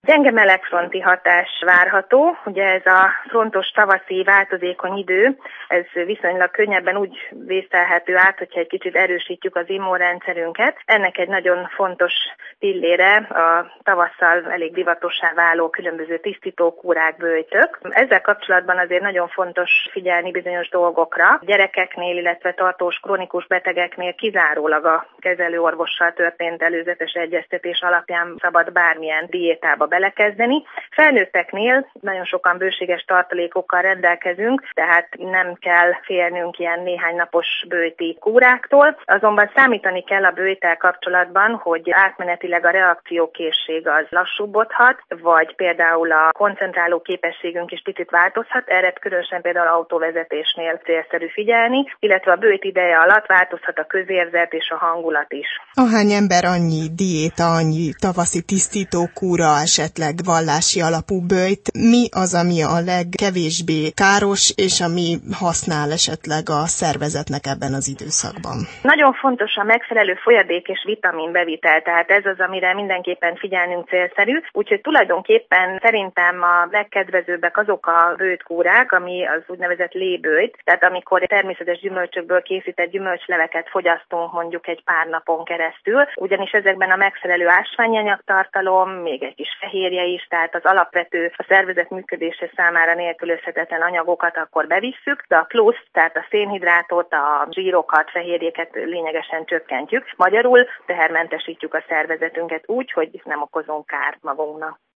Gyenge melegfronti hatás várható, ugye ez a frontos tavaszi változékony idő, ez viszonylag könnyebben úgy vészelhető át, hogyha egy kicsit erősítjük az immunrendszerünket. Ennek egy nagyon fontos pillére a tavasszal elég divatossá váló különböző tisztítókúrák, böjtök. Ezzel kapcsolatban azért nagyon fontos figyelni bizonyos dolgokra. Gyerekeknél, illetve tartós krónikus betegeknél kizárólag a kezelőorvossal történt előzetes egyeztetés alapján szabad bármilyen diétába belekezdeni. Felnőtteknél nagyon sokan bőséges tartalékokkal rendelkezünk, tehát nem kell félnünk ilyen néhány napos böjti kúráktól. Azonban számítani kell a böjttel kapcsolatban, hogy átmenetileg a reakciókészség az lassúbbodhat, vagy például a koncentráló képességünk is picit változhat, erre különösen például autóvezetésnél célszerű figyelni, illetve a böjt ideje alatt változhat a közérzet és a hangulat is. Ahány ember, annyi diéta, annyi tavaszi tisztítókúra, esetleg vallási alapú böjt. Mi az, ami a legkevésbé káros, és ami használ esetleg a szervezetnek ebben az időszakban? Nagyon fontos a megfelelő folyadék és vitaminbevitel, tehát ez az, amire mindenképpen figyelnünk célszerű. Úgyhogy tulajdonképpen szerintem a legkedvezőbbek azok a böjtkúrák, ami az úgynevezett léböjt, tehát amikor természetes gyümölcsökből készített gyümölcsleveket fogyasztunk mondjuk egy pár napon keresztül, ugyanis ezekben a megfelelő ásványanyagtartalom, még egy kis fehérje is, tehát az alapvető a szervezet működése számára nélkülözhetetlen anyagokat akkor bevisszük, de a plusz, tehát a szénhidrátot, a zsírokat, fehérjéket lényegesen csökkentjük. Magyarul tehermentesítjük a szervezetünket úgy, hogy nem okozunk kárt magunknak.